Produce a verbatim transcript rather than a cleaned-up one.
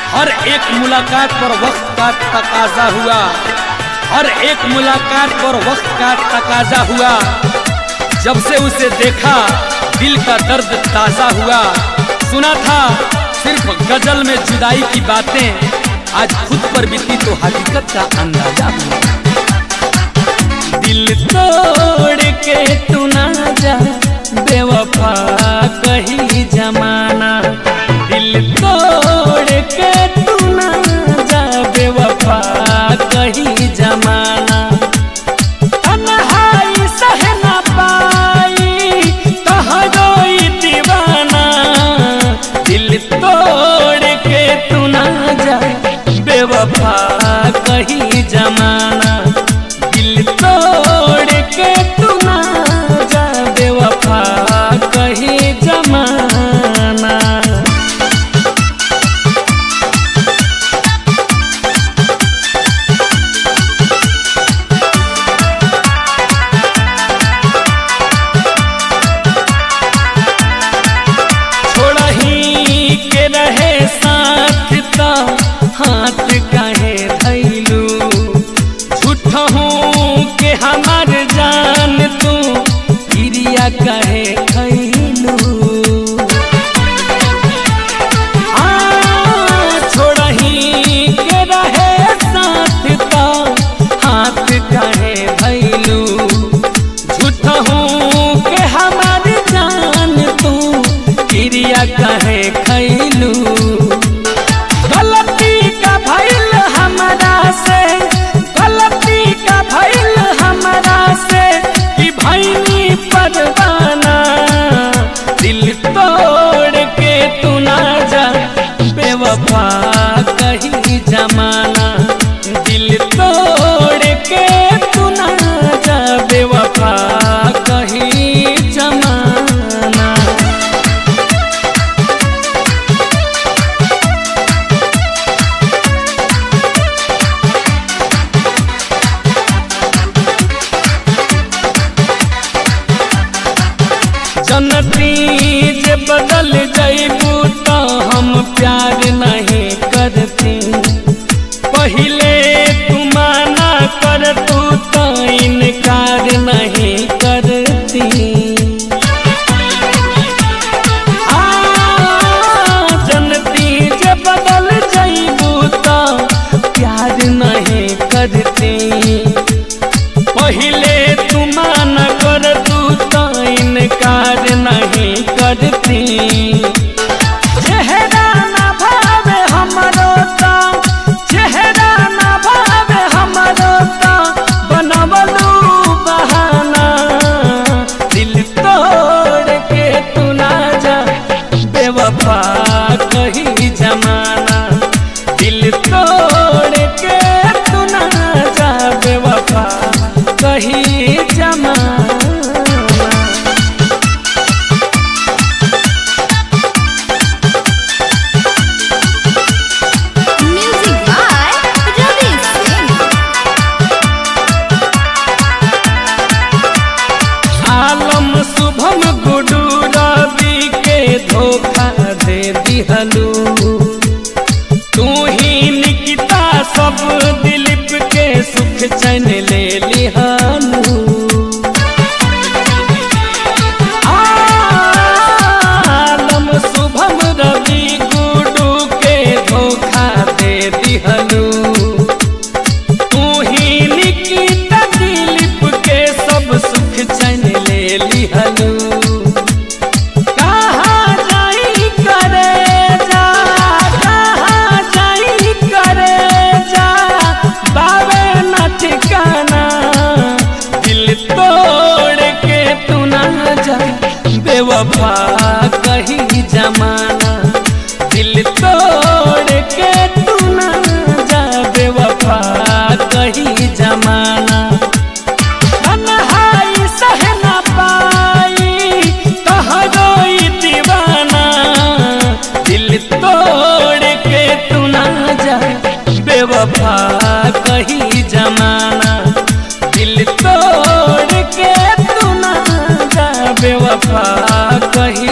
हर एक मुलाकात पर वक्त का तकाजा हुआ, हर एक मुलाकात पर वक्त का तकाजा हुआ। जब से उसे देखा दिल का दर्द ताज़ा हुआ। सुना था सिर्फ गजल में जुदाई की बातें, आज खुद पर बीती तो हकीकत का अंदाजा हुआ। दिल तोड़ के तू ना जा बेवफा कही जमाना, दिल तोड़ के तू ना जा बेवफा कही जमाना। तन्हाई सह ना पाई तहरोई दीवाना, दिल तोड़ के तू ना जा बेवफा कही जमाना, दिल तोड़ के तू ना जा बेवफा कही जमाना। छोड़ही के रहे साथ ता हाथ काहे धैलू, झूठहूँ के हमार जान तू गिरिया काहे खैलू। हाँ छोड़ही के रहे साथ ता हाथ काहे धैलू, झूठहूँ के हमार जान तू गिरिया काहे खैलू। गलती का भइल हमरा से, गलती का भइल हमरा से कि भइनी परवाना, दिल तोड़ के तू ना जा बेवफा कही जमाना, दिल तोड़ के तू ना जा बेवफा कही जमाना। जनती जे बदल जइबू तो हम प्यार नहीं करती, पहले तू माना कर तू तो इनकार नहीं करती। हाँ जनती जे बदल जइबू तो प्यार नहीं करती, पहले तू माना कर तू तो इनकार नहीं करती। चेहरा ना भावे हमरो तो, चेहरा ना भावे हमरो तो बनवलू बहाना, दिल तोड़ के तू ना जा बेवफा कही जमाना, दिल तोड़ के तू ना जा बेवफा कही जमाना। आलम शुभम गुडू रवि के धोखा दे दिहलू, तू ही निकिता सब दिलीप के सुख चैन ले लिहलू। आलम शुभम रवि गुडू के धोखा दे दिहलू, तू ही निकिता दिलीप के सब सुख चैन ले लिहलू। कहाँ जाई करे जा, कहाँ जाई करे जा बावे न ठिकाना, दिल तोड़ के तू ना जा बेवफा कही जमाना, दिल तोड़ के तू ना जा बेवफा कही जमाना। तन्हाई सह ना पाई तहरोई दीवाना, दिल तोड़ के तू ना जा बेवफा कही जमाना, दिल तोड़ के तू ना जा बेवफा कही